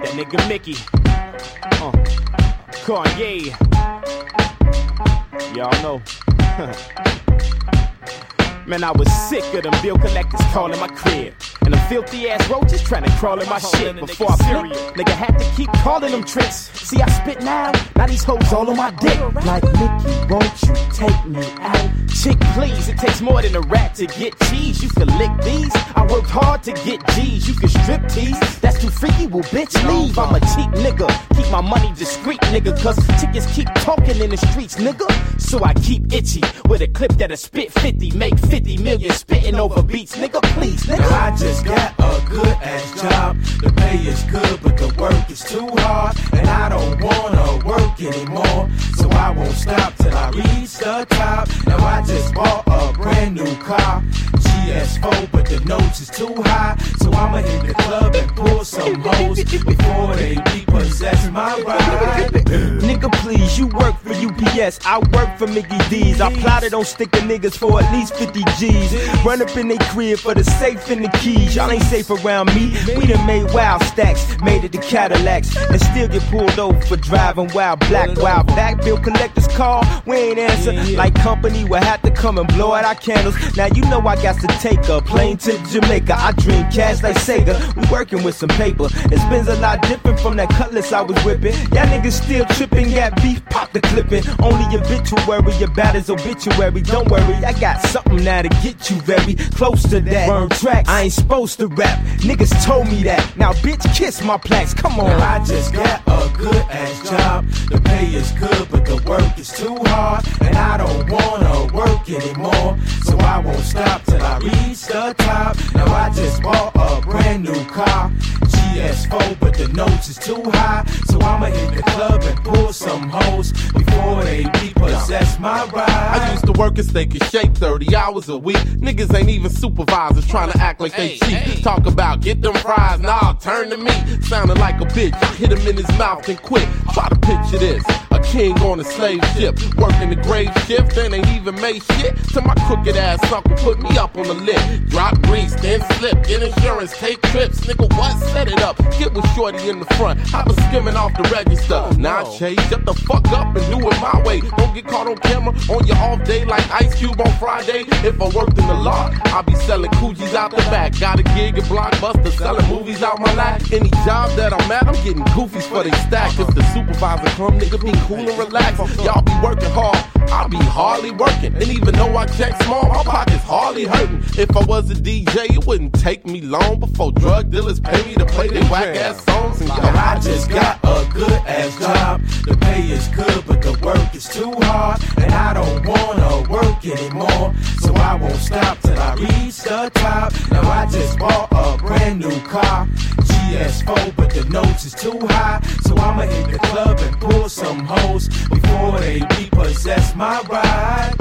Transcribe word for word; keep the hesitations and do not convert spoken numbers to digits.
That nigga Mickey. Uh, Kanye. Y'all know. Man, I was sick of them bill collectors calling my crib. And them filthy ass roaches trying to crawl in my shit. Before I blink, nigga had to keep calling them tricks. See, I spit now, now these hoes all on my dick. Like, Mickey, won't you take me out? Chick, please, it takes more than a rat to get cheese. You can lick these, I worked hard to get G's. You can strip tease, that's too freaky, well bitch leave. I'm a cheap nigga, keep my money discreet nigga. Cause chickens keep talking in the streets nigga. So I keep itchy, with a clip that'll spit fifty, make fifty million spitting over beats nigga, please nigga. I just got a good ass job, the pay is good but the work is too hard. And I don't wanna work anymore, so I won't stop till I reach the top. Now I just bought a brand new car, G S four, but the notes is too high. So I'ma hit the club and pull some hoes before they repossess my ride. Nigga please, you work for U P S, I work for Mickey D's. I plotted on sticking niggas for at least fifty G's. Run up in they crib for the safe and the keys. Y'all ain't safe around me, we done made wild stacks, made it to Cadillacs, and still get pulled over for driving wild black. Wild back bill collectors call, we ain't answer. Like company will have to come and blow out our candles. Now you know I got to take a plane to Jamaica. I dream cash like Sega, we working with some paper. It spins a lot different from that cutlass I was whipping. Y'all niggas still tripping, got beef, pop the clipping. Only obituary about his obituary. Don't worry, I got something now to get you very close to that. Burn tracks, I ain't supposed to rap. Niggas told me that. Now bitch, kiss my plaques. Come on. I just got a good ass job. The pay is good, but the work is too hard. And I don't wanna work anymore, so I won't stop till I reach the top. Now I just bought a brand new car, G S four, but the notes is too high. So I'ma hit the club and pull some hoes before they repossess my ride. I used to work and stay in shape thirty hours a week. Niggas ain't even supervisors trying to act like they cheap. Hey, hey. Talk about get them fries, nah, turn to me. Sounding like a bitch, I hit him in his mouth and quit. Try to picture this, a king on a slave ship, working the grave shift, and ain't even made shit. Till my crooked ass uncle put me up on the list. Drop grease, then slip, get insurance, take trips. Nigga, what? Set it up, get with shorty in the front. I was skimming off the register. Oh, no. Nah, Chase, shut the fuck up and do it my way. Don't get caught on camera on your off day like Ice Cube on Friday. If I worked in the law, I'll be selling coochies out the back. Got a gig at Blockbuster, selling movies out my lap. Any job that I'm at, I'm getting goofies for they stack. If the supervisor come, nigga, be cool and relax. Y'all be working hard, I'll be hardly working. And even though I check small, my pocket's hardly hurting. If I was a D J, it wouldn't take me long before drug dealers pay me to play their whack ass songs. And y'all, I just got a good ass job. The pay is good, but the work is too hard. And I don't wanna work anymore, so I won't stop till I reach the top. Now I just bought a brand new car, G S four, but the notes is too high. So I'ma hit the club and pull some hoes before they repossess my ride.